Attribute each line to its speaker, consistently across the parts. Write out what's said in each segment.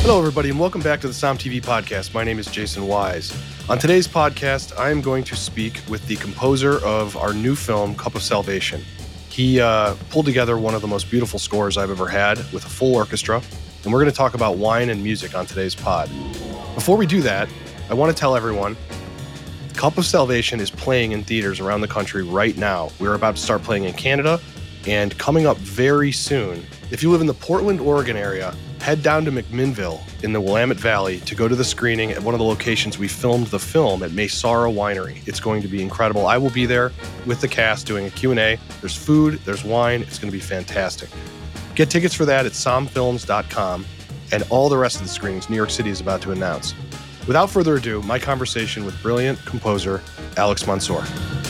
Speaker 1: Hello, everybody, and welcome back to the Som TV podcast. My name is Jason Wise. On today's podcast, I am going to speak with the composer of our new film, Cup of Salvation. He pulled together one of the most beautiful scores I've ever had with a full orchestra, and we're going to talk about wine and music on today's pod. Before we do that, I want to tell everyone, Cup of Salvation is playing in theaters around the country right now. We're about to start playing in Canada, and coming up very soon, if you live in the Portland, Oregon area, head down to McMinnville in the Willamette Valley to go to the screening at one of the locations we filmed the film at Maysara Winery. It's going to be incredible. I will be there with the cast doing a Q&A. There's food, there's wine. It's going to be fantastic. Get tickets for that at somfilms.com and all the rest of the screenings New York City is about to announce. Without further ado, my conversation with brilliant composer Alex Mansour.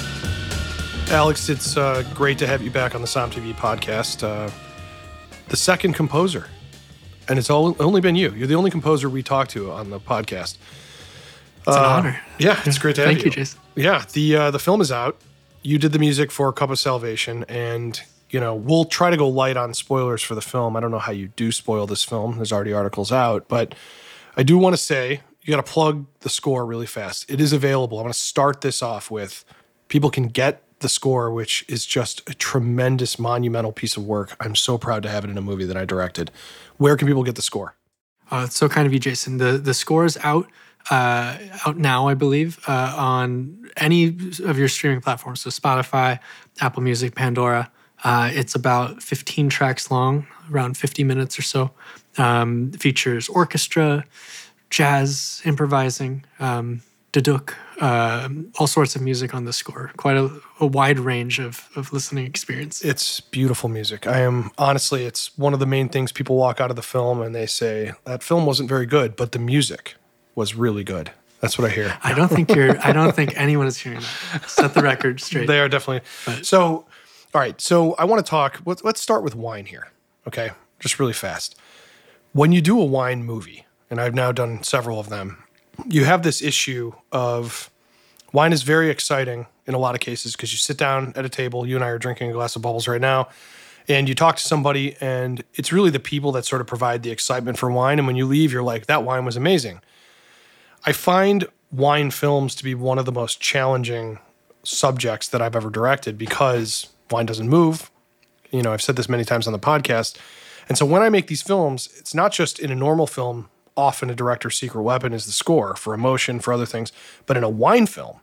Speaker 1: Alex, it's great to have you back on the Som TV podcast. The second composer. And it's only been you. You're the only composer we talked to on the podcast.
Speaker 2: It's an honor.
Speaker 1: Yeah, it's great to have you.
Speaker 2: Thank you, Jason.
Speaker 1: Yeah, the film is out. You did the music for Cup of Salvation, and we'll try to go light on spoilers for the film. I don't know how you do spoil this film. There's already articles out, but I do want to say you got to plug the score really fast. It is available. I'm going to start this off with people can get the score, which is just a tremendous, monumental piece of work. I'm so proud to have it in a movie that I directed. Where can people get the score?
Speaker 2: It's so kind of you, Jason. The score is out now, I believe, on any of your streaming platforms. So Spotify, Apple Music, Pandora. It's about 15 tracks long, around 50 minutes or so. Features orchestra, jazz, improvising, duduk, all sorts of music on the score. Quite a wide range of listening experience.
Speaker 1: It's beautiful music. It's one of the main things people walk out of the film and they say, that film wasn't very good, but the music was really good. That's what I hear.
Speaker 2: I don't think anyone is hearing that. Set the record straight.
Speaker 1: They are definitely. So, all right. So I want to talk, let's start with wine here. Okay. Just really fast. When you do a wine movie, and I've now done several of them, you have this issue of wine is very exciting in a lot of cases because you sit down at a table, you and I are drinking a glass of bubbles right now, and you talk to somebody and it's really the people that sort of provide the excitement for wine. And when you leave, you're like, that wine was amazing. I find wine films to be one of the most challenging subjects that I've ever directed because wine doesn't move. I've said this many times on the podcast. And so when I make these films, it's not just in a normal film. Often a director's secret weapon is the score for emotion, for other things. But in a wine film,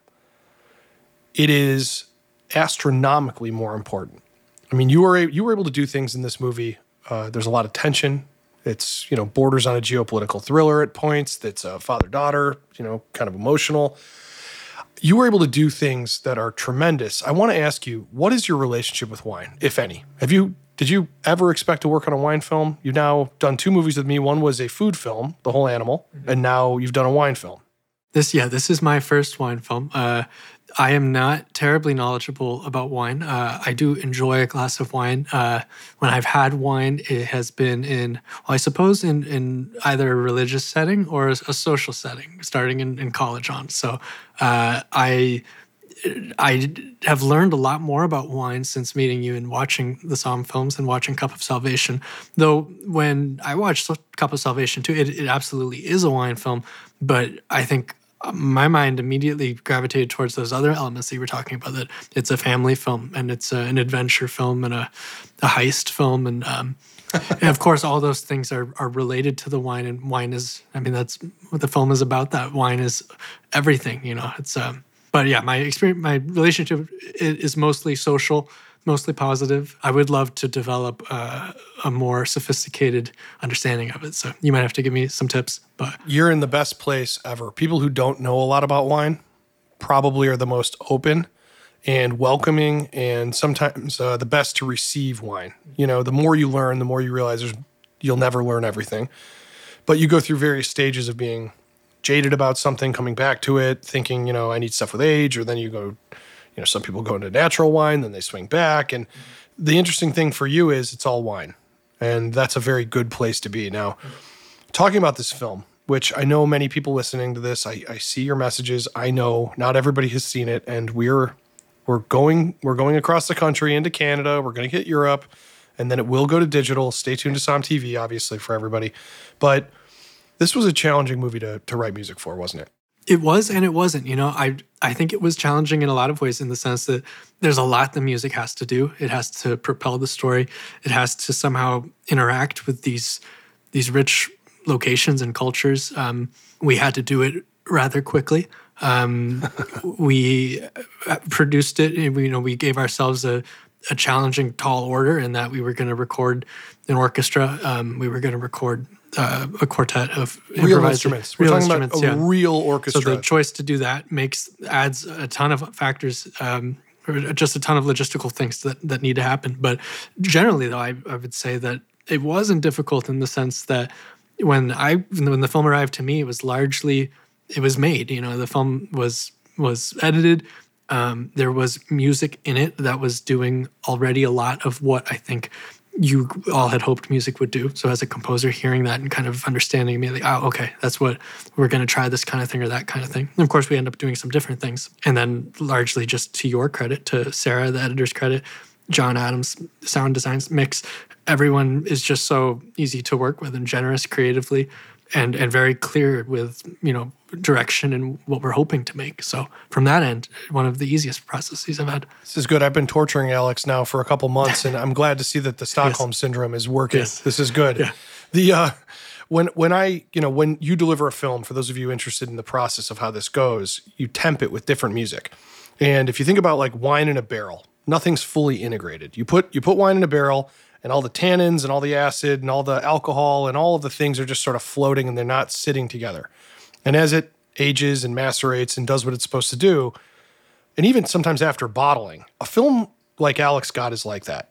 Speaker 1: it is astronomically more important. I mean, you were able to do things in this movie. There's a lot of tension. It's, borders on a geopolitical thriller at points. That's a father-daughter, kind of emotional. You were able to do things that are tremendous. I want to ask you, what is your relationship with wine, if any? Did you ever expect to work on a wine film? You've now done two movies with me. One was a food film, The Whole Animal, and now you've done a wine film.
Speaker 2: This is my first wine film. I am not terribly knowledgeable about wine. I do enjoy a glass of wine. When I've had wine, it has been in either a religious setting or a social setting, starting in college on. So I have learned a lot more about wine since meeting you and watching the Som films and watching Cup of Salvation. Though when I watched Cup of Salvation too, it absolutely is a wine film, but I think my mind immediately gravitated towards those other elements that you were talking about, that it's a family film and it's an adventure film and a heist film. And of course, all those things are related to the wine, and wine is, that's what the film is about. That wine is everything, it's, but yeah, my relationship is mostly social, mostly positive. I would love to develop a more sophisticated understanding of it. So you might have to give me some tips. But
Speaker 1: you're in the best place ever. People who don't know a lot about wine probably are the most open and welcoming, and sometimes the best to receive wine. The more you learn, the more you realize you'll never learn everything. But you go through various stages of being jaded about something, coming back to it, thinking, I need stuff with age, or then you go, some people go into natural wine, then they swing back. And the interesting thing for you is it's all wine. And that's a very good place to be. Now, talking about this film, which I know many people listening to this, I see your messages. I know not everybody has seen it, and we're going across the country into Canada. We're going to hit Europe, and then it will go to digital. Stay tuned to Som TV, obviously, for everybody. But This was a challenging movie to write music for, wasn't it?
Speaker 2: It was and it wasn't. I think it was challenging in a lot of ways in the sense that there's a lot the music has to do. It has to propel the story. It has to somehow interact with these rich locations and cultures. We had to do it rather quickly. We produced it. We gave ourselves a challenging tall order in that we were going to record an orchestra. We were going to record a quartet of
Speaker 1: real instruments. We're talking about a real orchestra.
Speaker 2: So the choice to do that adds a ton of factors, or just a ton of logistical things that need to happen. But generally, though, I would say that it wasn't difficult in the sense that when the film arrived to me, it was made. The film was edited. There was music in it that was doing already a lot of what I think you all had hoped music would do. So as a composer, hearing that and kind of understanding immediately, okay, that's what we're going to try, this kind of thing or that kind of thing. And of course, we end up doing some different things. And then largely just to your credit, to Sarah, the editor's credit, John Adams, sound design, mix, everyone is just so easy to work with and generous creatively and very clear with, direction and what we're hoping to make. So from that end, one of the easiest processes I've had.
Speaker 1: This is good. I've been torturing Alex now for a couple months, and I'm glad to see that the Stockholm Syndrome is working.
Speaker 2: Yes.
Speaker 1: This is good.
Speaker 2: Yeah.
Speaker 1: The when you deliver a film, for those of you interested in the process of how this goes, you temp it with different music. And if you think about like wine in a barrel, nothing's fully integrated. You put wine in a barrel, and all the tannins and all the acid and all the alcohol and all of the things are just sort of floating and they're not sitting together. And as it ages and macerates and does what it's supposed to do, and even sometimes after bottling, a film like Alex got is like that.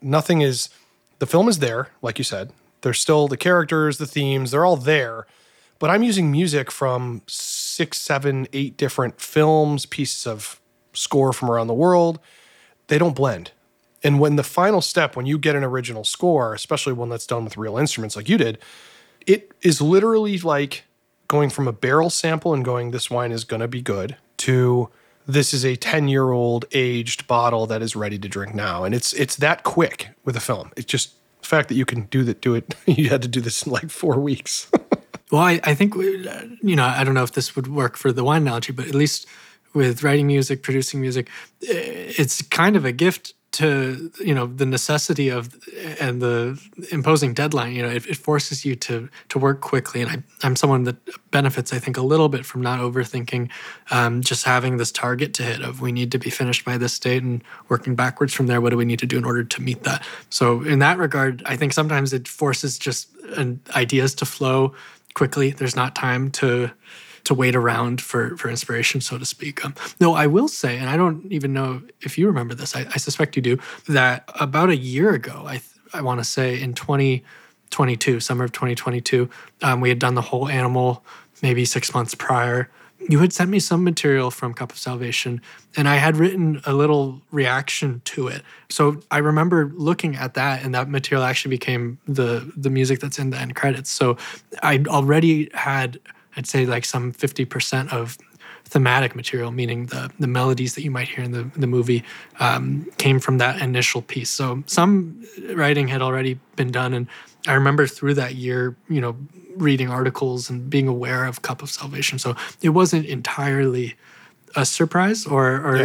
Speaker 1: The film is there, like you said. There's still the characters, the themes, they're all there. But I'm using music from 6, 7, 8 different films, pieces of score from around the world. They don't blend. And when the final step, when you get an original score, especially one that's done with real instruments like you did, it is literally like going from a barrel sample and going, this wine is going to be good, to this is a 10-year-old aged bottle that is ready to drink now. And it's that quick with a film. It's just the fact that you can do it. You had to do this in like 4 weeks.
Speaker 2: Well, I think, I don't know if this would work for the wine analogy, but at least with writing music, producing music, it's kind of a gift to, the necessity of and the imposing deadline. It forces you to work quickly. And I'm someone that benefits, I think, a little bit from not overthinking, just having this target to hit of we need to be finished by this date and working backwards from there. What do we need to do in order to meet that? So in that regard, I think sometimes it forces just ideas to flow quickly. There's not time to wait around for inspiration, so to speak. No, I will say, and I don't even know if you remember this, I suspect you do, that about a year ago, I want to say in 2022, summer of 2022, we had done the whole Animal maybe 6 months prior. You had sent me some material from Cup of Salvation, and I had written a little reaction to it. So I remember looking at that, and that material actually became the music that's in the end credits. So I already had, I'd say, like some 50% of thematic material, meaning the melodies that you might hear in the movie, came from that initial piece. So some writing had already been done, and I remember through that year, reading articles and being aware of Cup of Salvation. So it wasn't entirely a surprise, or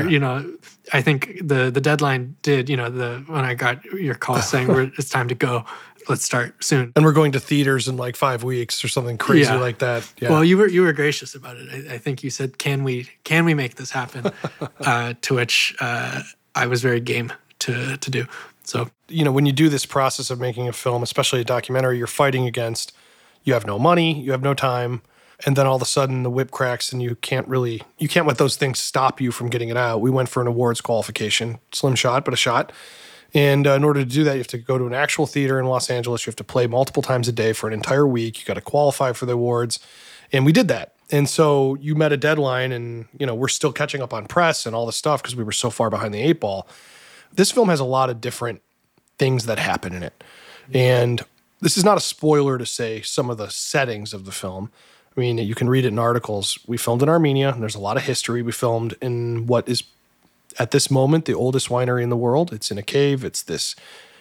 Speaker 2: I think the deadline did. When I got your call saying it's time to go. Let's start soon.
Speaker 1: And we're going to theaters in like 5 weeks or something crazy like that. Yeah.
Speaker 2: Well, you were gracious about it. I think you said, "Can we make this happen?" To which I was very game to do. So
Speaker 1: when you do this process of making a film, especially a documentary, you're fighting against. You have no money, you have no time, and then all of a sudden the whip cracks, and you can't let those things stop you from getting it out. We went for an awards qualification, slim shot, but a shot. And in order to do that, you have to go to an actual theater in Los Angeles. You have to play multiple times a day for an entire week. You got to qualify for the awards. And we did that. And so you met a deadline, and, we're still catching up on press and all this stuff because we were so far behind the 8 ball. This film has a lot of different things that happen in it. And this is not a spoiler to say some of the settings of the film. I mean, you can read it in articles. We filmed in Armenia, and there's a lot of history. We filmed in what is, at this moment, the oldest winery in the world. It's in a cave. It's this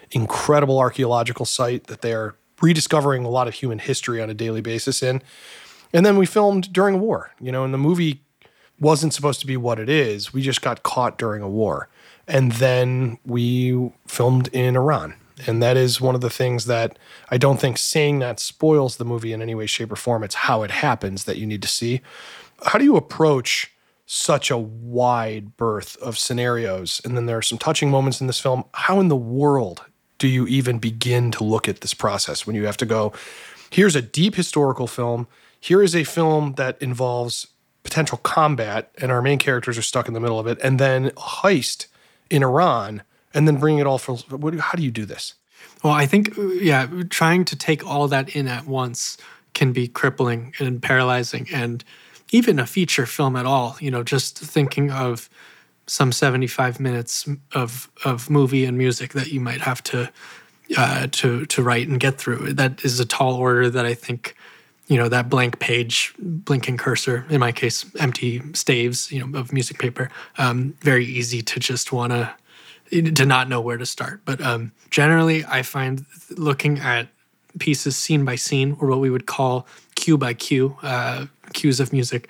Speaker 1: incredible archaeological site that they are rediscovering a lot of human history on a daily basis in. And then we filmed during a war, and the movie wasn't supposed to be what it is. We just got caught during a war. And then we filmed in Iran. And that is one of the things that I don't think saying that spoils the movie in any way, shape, or form. It's how it happens that you need to see. How do you approach such a wide berth of scenarios? And then there are some touching moments in this film. How in the world do you even begin to look at this process when you have to go, here's a deep historical film. Here is a film that involves potential combat, and our main characters are stuck in the middle of it, and then a heist in Iran, and then bring it all full. How do you do this?
Speaker 2: Well, I think, trying to take all that in at once can be crippling and paralyzing. And even a feature film at all, just thinking of some 75 minutes of movie and music that you might have to write and get through. That is a tall order that I think, that blank page, blinking cursor, in my case, empty staves, of music paper, very easy to just want to not know where to start. But generally, I find looking at pieces scene by scene, or what we would call cue by cue, cues of music,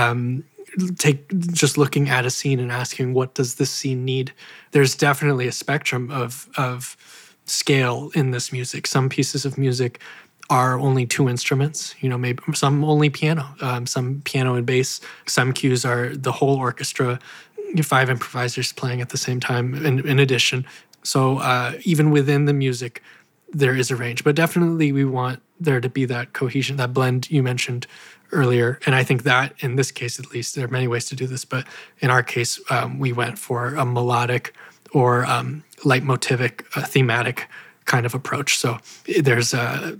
Speaker 2: just looking at a scene and asking, what does this scene need? There's definitely a spectrum of scale in this music. Some pieces of music are only two instruments, maybe some only piano, some piano and bass. Some cues are the whole orchestra, 5 improvisers playing at the same time in addition. So even within the music, there is a range. But definitely we want there to be that cohesion, that blend you mentioned earlier. And I think that, in this case at least, there are many ways to do this. But in our case, we went for a melodic or leitmotivic, thematic kind of approach. So there's a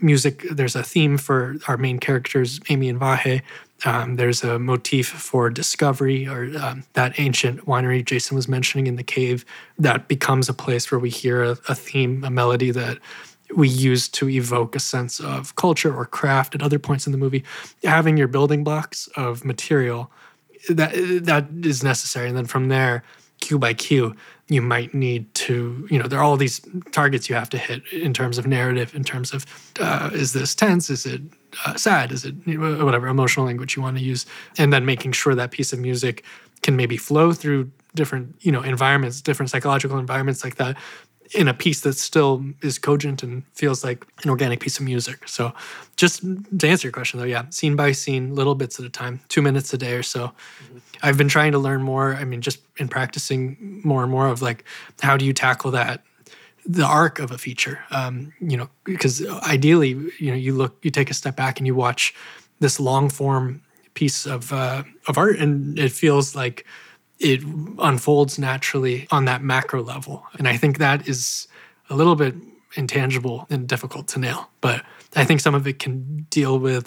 Speaker 2: theme for our main characters, Amy and Vahe. There's a motif for discovery, or that ancient winery Jason was mentioning in the cave, that becomes a place where we hear a theme, a melody that we use to evoke a sense of culture or craft at other points in the movie. Having your building blocks of material, that is necessary. And then from there, cue by cue, you might need to, there are all these targets you have to hit in terms of narrative, in terms of, is this tense? Is it sad? Is it whatever emotional language you want to use? And then making sure that piece of music can maybe flow through different, environments, different psychological environments like that, in a piece that still is cogent and feels like an organic piece of music. So just to answer your question, though, scene by scene, little bits at a time, 2 minutes a day or so. Mm-hmm. I've been trying to learn more. Just in practicing more and more of how do you tackle that, the arc of a feature? Because ideally, you take a step back and you watch this long form piece of art, and it feels like it unfolds naturally on that macro level. And I think that is a little bit intangible and difficult to nail. But I think some of it can deal with,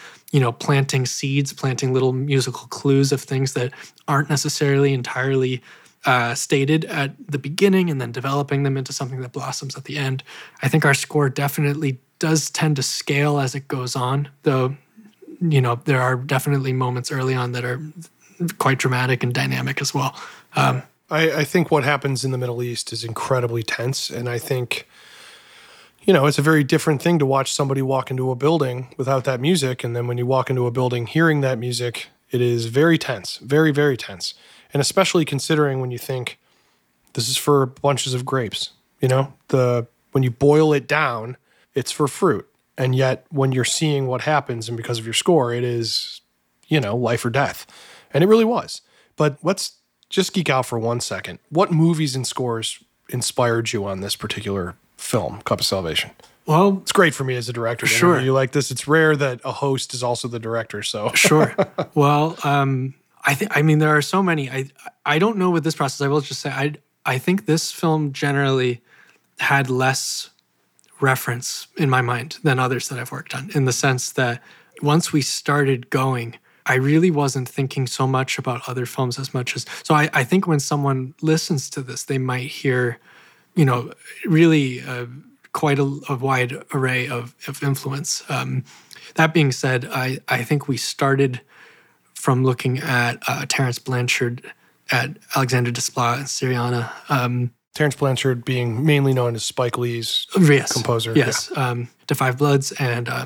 Speaker 2: planting seeds, planting little musical clues of things that aren't necessarily entirely stated at the beginning, and then developing them into something that blossoms at the end. I think our score definitely does tend to scale as it goes on, though, there are definitely moments early on that are quite dramatic and dynamic as well.
Speaker 1: I think what happens in the Middle East is incredibly tense. And I think, it's a very different thing to watch somebody walk into a building without that music. And then when you walk into a building hearing that music, it is very tense, very, very tense. And especially considering when you think this is for bunches of grapes, when you boil it down, it's for fruit. And yet when you're seeing what happens, and because of your score, it is, life or death. And it really was. But let's just geek out for 1 second. What movies and scores inspired you on this particular film, Cup of Salvation?
Speaker 2: Well,
Speaker 1: it's great for me as a director.
Speaker 2: Sure.
Speaker 1: You like this. It's rare that a host is also the director. So
Speaker 2: sure. Well, there are so many. I don't know with this process. I will just say I think this film generally had less reference in my mind than others that I've worked on, in the sense that once we started going, I really wasn't thinking so much about other films as much as... So I think when someone listens to this, they might hear, really quite a wide array of influence. That being said, I think we started from looking at Terence Blanchard, at Alexander Desplat and Syriana.
Speaker 1: Terence Blanchard being mainly known as Spike Lee's composer.
Speaker 2: Yes. Da 5 Bloods and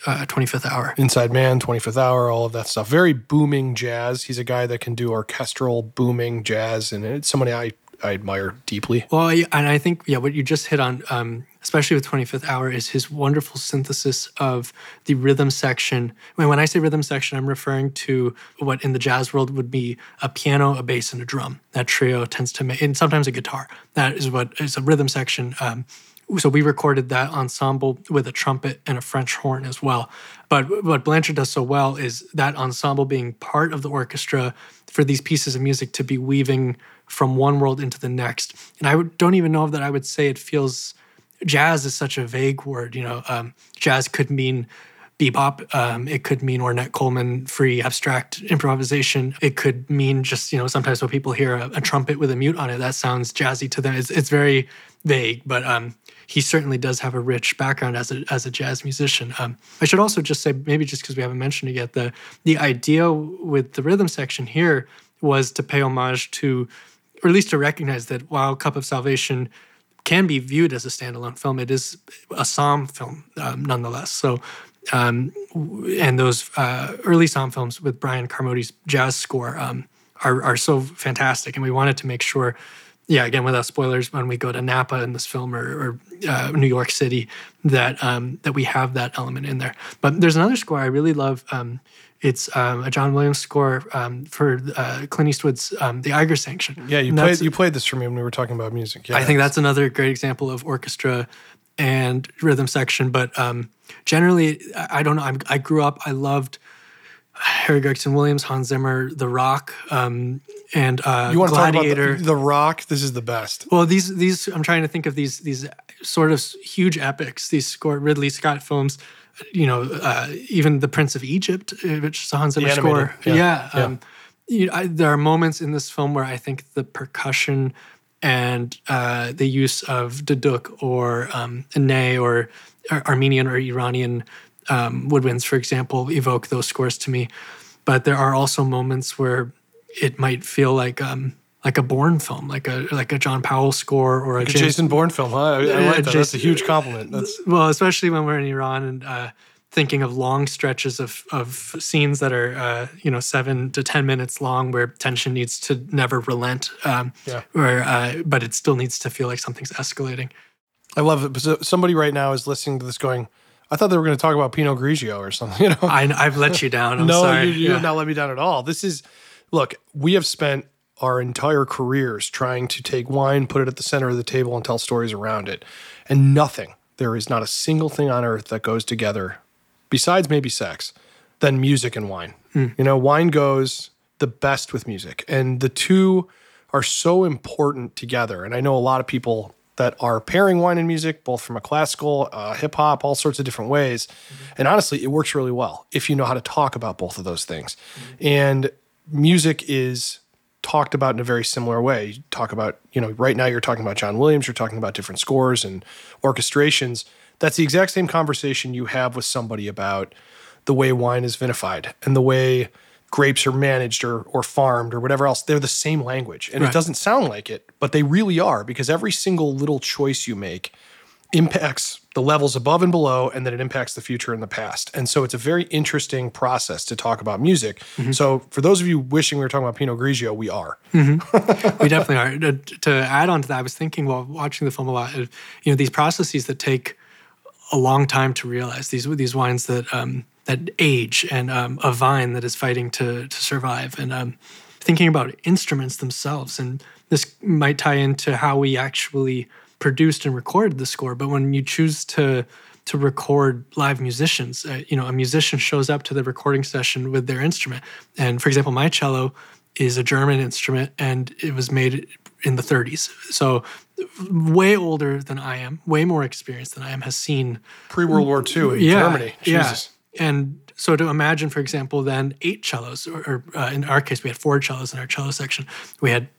Speaker 2: 25th Hour.
Speaker 1: Inside Man, 25th Hour, all of that stuff. Very booming jazz. He's a guy that can do orchestral booming jazz, and it's somebody I admire deeply.
Speaker 2: Well, and I think, what you just hit on, especially with 25th Hour, is his wonderful synthesis of the rhythm section. When I say rhythm section, I'm referring to what in the jazz world would be a piano, a bass, and a drum. That trio tends to make, and sometimes a guitar. That is what is a rhythm section. So we recorded that ensemble with a trumpet and a French horn as well. But what Blanchard does so well is that ensemble being part of the orchestra for these pieces of music to be weaving from one world into the next. And I don't even know that I would say it feels, jazz is such a vague word. Jazz could mean bebop. It could mean Ornette Coleman, free abstract improvisation. It could mean just, sometimes when people hear a trumpet with a mute on it, that sounds jazzy to them. It's very vague, but he certainly does have a rich background as a jazz musician. I should also just say, maybe just because we haven't mentioned it yet, the idea with the rhythm section here was to pay homage to, or at least to recognize that while Cup of Salvation can be viewed as a standalone film, it is a psalm film nonetheless. So, and those early psalm films with Brian Carmody's jazz score are so fantastic, and we wanted to make sure, again, without spoilers, when we go to Napa in this film or New York City, that we have that element in there. But there's another score I really love. It's a John Williams score for Clint Eastwood's The Eiger Sanction.
Speaker 1: Yeah, you played this for me when we were talking about music. Yeah,
Speaker 2: I think that's another great example of orchestra and rhythm section. But generally, I don't know. I grew up, I loved Harry Gregson Williams, Hans Zimmer, The Rock, and
Speaker 1: you want
Speaker 2: Gladiator.
Speaker 1: To talk about the Rock? This is the best.
Speaker 2: Well, these I'm trying to think of these sort of huge epics, these Ridley Scott films. Even The Prince of Egypt, which is a Hans Zimmer score. There are moments in this film where I think the percussion and the use of duduk or ney or Armenian or Iranian woodwinds, for example, evoke those scores to me. But there are also moments where it might feel like a Bourne film, like a John Powell score or a
Speaker 1: Jason Bourne film. Huh? I like that. That's a huge compliment.
Speaker 2: Well, especially when we're in Iran and thinking of long stretches of scenes that are 7 to 10 minutes long, where tension needs to never relent, but it still needs to feel like something's escalating.
Speaker 1: I love it. So somebody right now is listening to this going, I thought they were going to talk about Pinot Grigio or something.
Speaker 2: I've let you down. I'm sorry.
Speaker 1: You have not let me down at all. Look, we have spent our entire careers trying to take wine, put it at the center of the table, and tell stories around it. And there is not a single thing on earth that goes together, besides maybe sex, than music and wine. Wine goes the best with music. And the two are so important together. And I know a lot of people that are pairing wine and music, both from a classical, hip hop, all sorts of different ways. And honestly, it works really well if you know how to talk about both of those things. And music is talked about in a very similar way. You talk about, right now you're talking about John Williams, you're talking about different scores and orchestrations. That's the exact same conversation you have with somebody about the way wine is vinified and the way grapes are managed or farmed or whatever else. They're the same language. And It doesn't sound like it, but they really are, because every single little choice you make impacts the levels above and below, and then it impacts the future and the past. And so it's a very interesting process to talk about music. Mm-hmm. So for those of you wishing we were talking about Pinot Grigio, we are.
Speaker 2: Mm-hmm. We definitely are. To add on to that, I was thinking while watching the film a lot, these processes that take a long time to realize, these wines that age, and a vine that is fighting to survive, and thinking about instruments themselves. And this might tie into how we actually produced and recorded the score. But when you choose to record live musicians, a musician shows up to the recording session with their instrument. And for example, my cello is a German instrument, and it was made in the 30s. So way older than I am, way more experienced than I am, has seen
Speaker 1: pre-World War II in Germany. Jesus.
Speaker 2: Yeah. And so to imagine, for example, then 8 cellos, or in our case, we had 4 cellos in our cello section. We had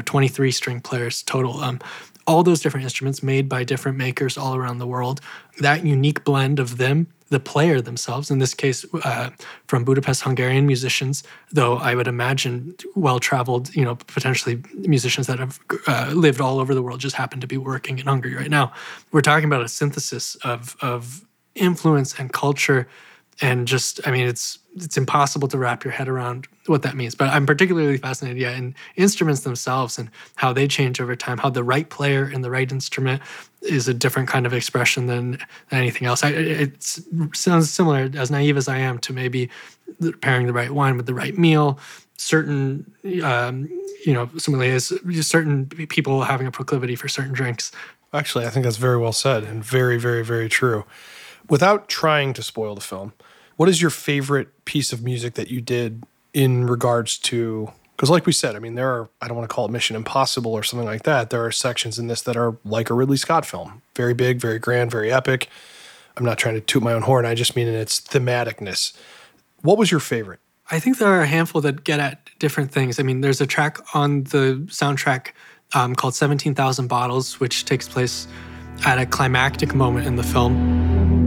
Speaker 2: 23 string players total. All those different instruments made by different makers all around the world. That unique blend of them, the player themselves, in this case from Budapest, Hungarian musicians, though I would imagine well-traveled, potentially musicians that have lived all over the world, just happen to be working in Hungary right now. We're talking about a synthesis of influence and culture And just, I mean, it's impossible to wrap your head around what that means. But I'm particularly fascinated, in instruments themselves and how they change over time, how the right player and the right instrument is a different kind of expression than anything else. It sounds similar, as naive as I am, to maybe pairing the right wine with the right meal, certain, similarly, as certain people having a proclivity for certain drinks.
Speaker 1: Actually, I think that's very well said and very, very, very true. Without trying to spoil the film, what is your favorite piece of music that you did in regards to, because like we said, I mean, I don't want to call it Mission Impossible or something like that. There are sections in this that are like a Ridley Scott film. Very big, very grand, very epic. I'm not trying to toot my own horn. I just mean in its thematicness. What was your favorite?
Speaker 2: I think there are a handful that get at different things. I mean, there's a track on the soundtrack called 17,000 Bottles, which takes place at a climactic moment in the film.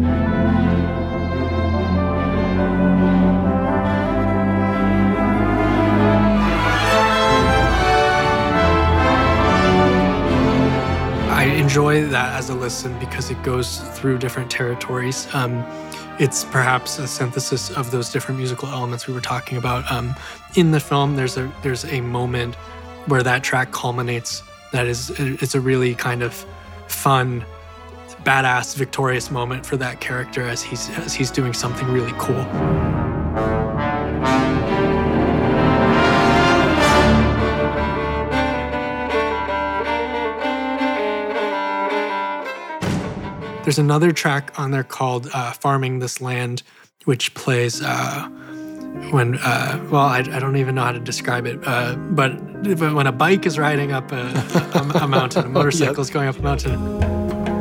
Speaker 2: I enjoy that as a listen because it goes through different territories. It's perhaps a synthesis of those different musical elements we were talking about. In the film, there's a moment where that track culminates. It's a really kind of fun, badass, victorious moment for that character as he's doing something really cool. There's another track on there called Farming This Land, which plays when, I don't even know how to describe it, but when a bike is riding up a mountain, a motorcycle is going up a mountain.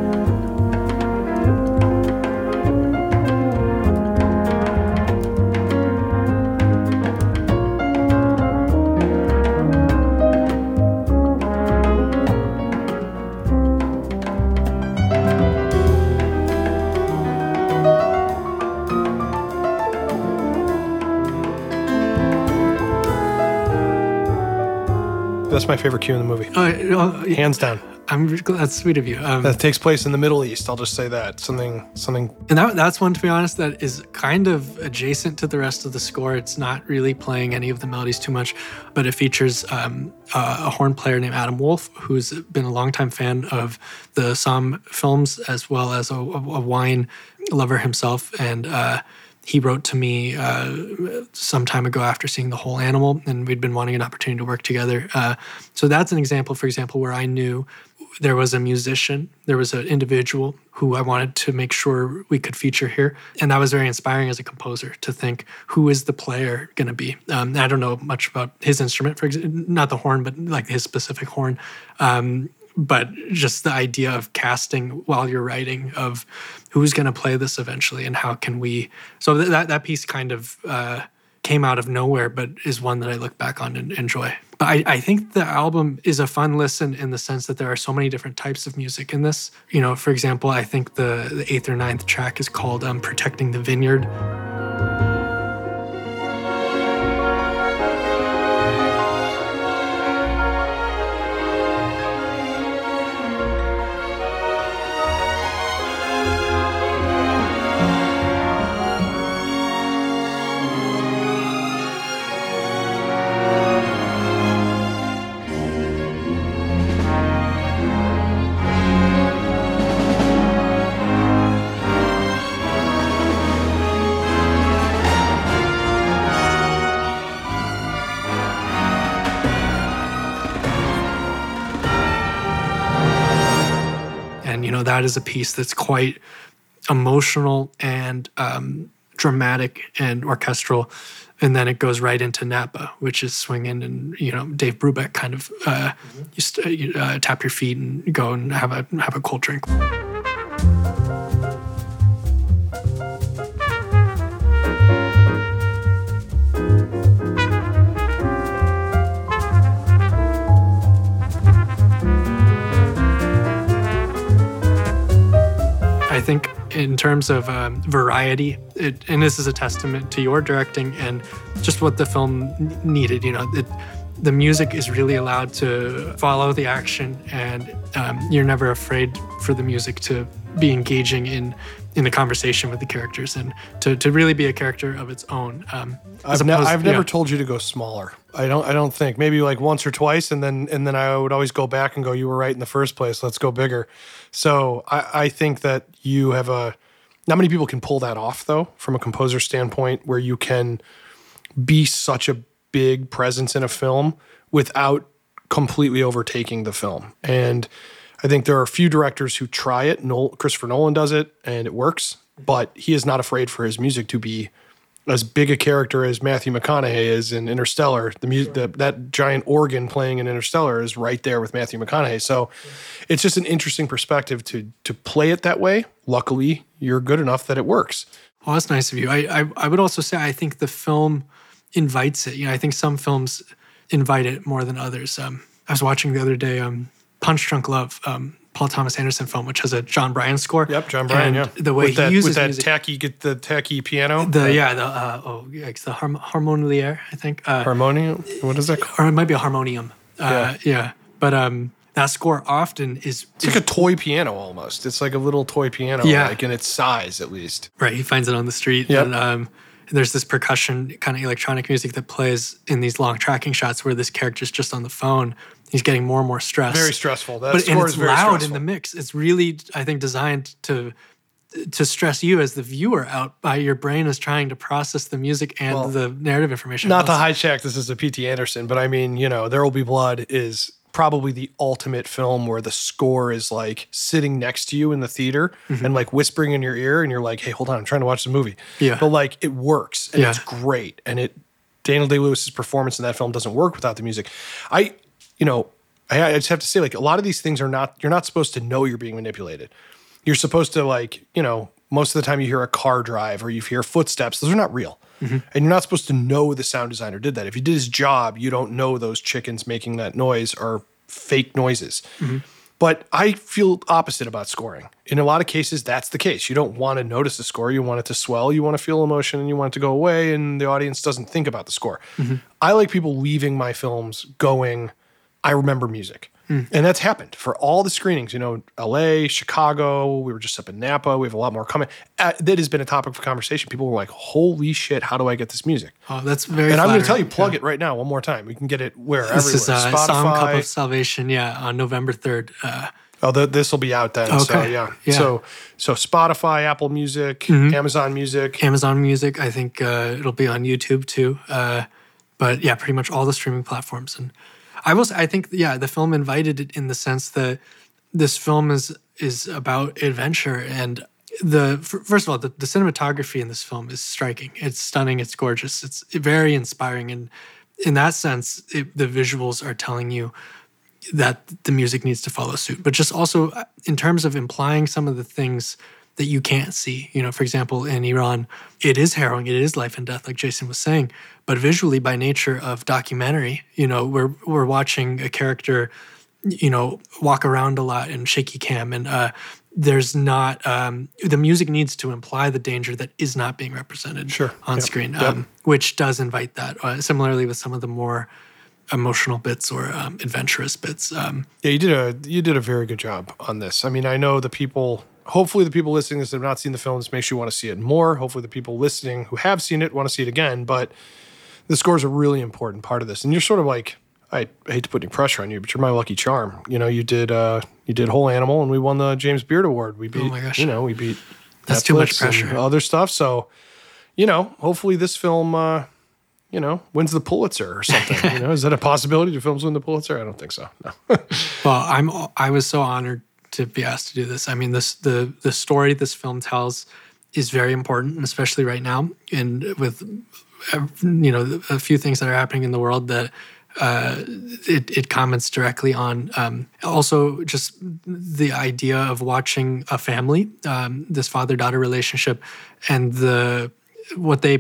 Speaker 1: That's my favorite cue in the movie. Hands down.
Speaker 2: That's sweet of you.
Speaker 1: That takes place in the Middle East. I'll just say that. Something.
Speaker 2: And that's one, to be honest, that is kind of adjacent to the rest of the score. It's not really playing any of the melodies too much, but it features a horn player named Adam Wolf, who's been a longtime fan of the Somm films, as well as a wine lover himself. And he wrote to me some time ago after seeing The Whole Animal, and we'd been wanting an opportunity to work together. So that's an example, for example, where I knew there was a musician, there was an individual who I wanted to make sure we could feature here. And that was very inspiring as a composer to think, who is the player going to be? I don't know much about his instrument, for example, not the horn, but like his specific horn. But just the idea of casting while you're writing of who's going to play this eventually and how can we... So that piece kind of came out of nowhere, but is one that I look back on and enjoy. But I think the album is a fun listen in the sense that there are so many different types of music in this. You know, for example, I think the 8th or 9th track is called Protecting the Vineyard. That is a piece that's quite emotional and dramatic and orchestral. And then it goes right into Napa, which is swinging and, Dave Brubeck kind of you tap your feet and go and have a cold drink. I think in terms of variety, and this is a testament to your directing and just what the film needed. The music is really allowed to follow the action, and you're never afraid for the music to be engaging in in a conversation with the characters and to really be a character of its own.
Speaker 1: I've never told you to go smaller. I don't think. Maybe like once or twice, and then I would always go back and go, you were right in the first place. Let's go bigger. So I think that you have not many people can pull that off though, from a composer standpoint, where you can be such a big presence in a film without completely overtaking the film. And I think there are a few directors who try it. Christopher Nolan does it, and it works. But he is not afraid for his music to be as big a character as Matthew McConaughey is in Interstellar. That giant organ playing in Interstellar is right there with Matthew McConaughey. So it's just an interesting perspective to play it that way. Luckily, you're good enough that it works.
Speaker 2: Well, that's nice of you. I would also say I think the film invites it. I think some films invite it more than others. I was watching the other day Punch Drunk Love, Paul Thomas Anderson film, which has a John Bryan score.
Speaker 1: Yep, John Bryan.
Speaker 2: And the way he uses music,
Speaker 1: the tacky piano.
Speaker 2: It's the harmonier, I think.
Speaker 1: Harmonium. What is that called?
Speaker 2: Or it might be a harmonium. But that score often is
Speaker 1: like a toy piano almost. It's like a little toy piano, like in its size at least.
Speaker 2: Right. He finds it on the street.
Speaker 1: Yep.
Speaker 2: And there's this percussion kind of electronic music that plays in these long tracking shots where this character's just on the phone. He's getting more and more stressed.
Speaker 1: Very stressful.
Speaker 2: And it's loud in the mix. It's really, I think, designed to stress you as the viewer out by your brain is trying to process the music and the narrative information.
Speaker 1: Not to hijack this is a P.T. Anderson, but I mean, There Will Be Blood is probably the ultimate film where the score is like sitting next to you in the theater and like whispering in your ear, and you're like, hey, hold on, I'm trying to watch the movie.
Speaker 2: Yeah.
Speaker 1: But like it works and it's great. And Daniel Day-Lewis's performance in that film doesn't work without the music. I just have to say, like, a lot of these things you're not supposed to know you're being manipulated. You're supposed to, like, most of the time you hear a car drive or you hear footsteps. Those are not real. And you're not supposed to know the sound designer did that. If he did his job, you don't know those chickens making that noise are fake noises. But I feel opposite about scoring. In a lot of cases, that's the case. You don't want to notice the score. You want it to swell. You want to feel emotion, and you want it to go away, and the audience doesn't think about the score. I like people leaving my films going, I remember music. And that's happened for all the screenings, LA, Chicago, we were just up in Napa. We have a lot more coming. That has been a topic of conversation. People were like, holy shit, how do I get this music?
Speaker 2: Oh, that's very
Speaker 1: And I'm going to tell you, plug it right now one more time. We can get it everywhere.
Speaker 2: This is
Speaker 1: Spotify.
Speaker 2: Song Cup of Salvation, on November 3rd.
Speaker 1: This will be out then.
Speaker 2: Okay.
Speaker 1: So Spotify, Apple Music, Amazon Music.
Speaker 2: I think it'll be on YouTube too. But yeah, pretty much all the streaming platforms. And I think the film invited it in the sense that this film is about adventure, and first of all, the cinematography in this film is striking. It's stunning. It's gorgeous. It's very inspiring, and in that sense, the visuals are telling you that the music needs to follow suit. But just also in terms of implying some of the things that you can't see. For example, in Iran, it is harrowing. It is life and death, like Jason was saying. But visually, by nature of documentary, we're watching a character, walk around a lot in shaky cam, and there's not the music needs to imply the danger that is not being represented on screen, which does invite that. Similarly, with some of the more emotional bits or adventurous bits.
Speaker 1: You did a very good job on this. I mean, I know hopefully the people listening to this have not seen the film. This makes you want to see it more. Hopefully the people listening who have seen it want to see it again. But the score is a really important part of this. And you're sort of like, I hate to put any pressure on you, but you're my lucky charm. You did Whole Animal, and we won the James Beard Award. We beat,
Speaker 2: oh my gosh.
Speaker 1: We beat
Speaker 2: That's
Speaker 1: Netflix
Speaker 2: too much pressure.
Speaker 1: And other stuff. So, hopefully this film, wins the Pulitzer or something. Is that a possibility? Do films win the Pulitzer? I don't think so. No.
Speaker 2: Well, I was so honored to be asked to do this. I mean, the story this film tells is very important, and especially right now, and with a few things that are happening in the world that it comments directly on. Also, just the idea of watching a family, this father-daughter relationship, and what they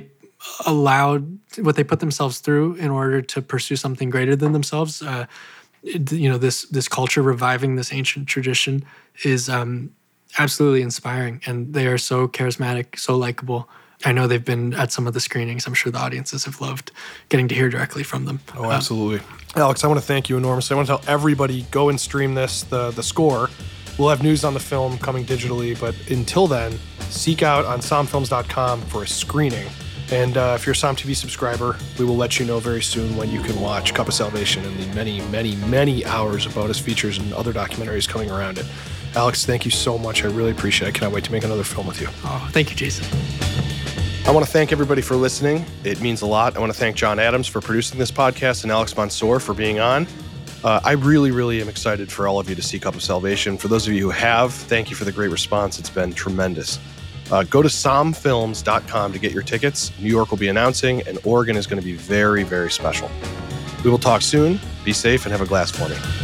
Speaker 2: put themselves through in order to pursue something greater than themselves. This culture reviving this ancient tradition is absolutely inspiring, and they are so charismatic, so likable. I know they've been at some of the screenings. I'm sure the audiences have loved getting to hear directly from them.
Speaker 1: Oh, absolutely. Alex, I want to thank you enormously. I want to tell everybody, go and stream this, the score. We'll have news on the film coming digitally, but until then, seek out on somfilms.com for a screening. And if you're a Som TV subscriber, we will let you know very soon when you can watch Cup of Salvation and the many, many, many hours of bonus features and other documentaries coming around it. Alex, thank you so much. I really appreciate it. I cannot wait to make another film with you.
Speaker 2: Oh, thank you, Jason.
Speaker 1: I want to thank everybody for listening. It means a lot. I want to thank John Adams for producing this podcast and Alex Mansour for being on. I really, really am excited for all of you to see Cup of Salvation. For those of you who have, thank you for the great response. It's been tremendous. Go to somfilms.com to get your tickets. New York will be announcing, and Oregon is going to be very, very special. We will talk soon. Be safe and have a glass for me.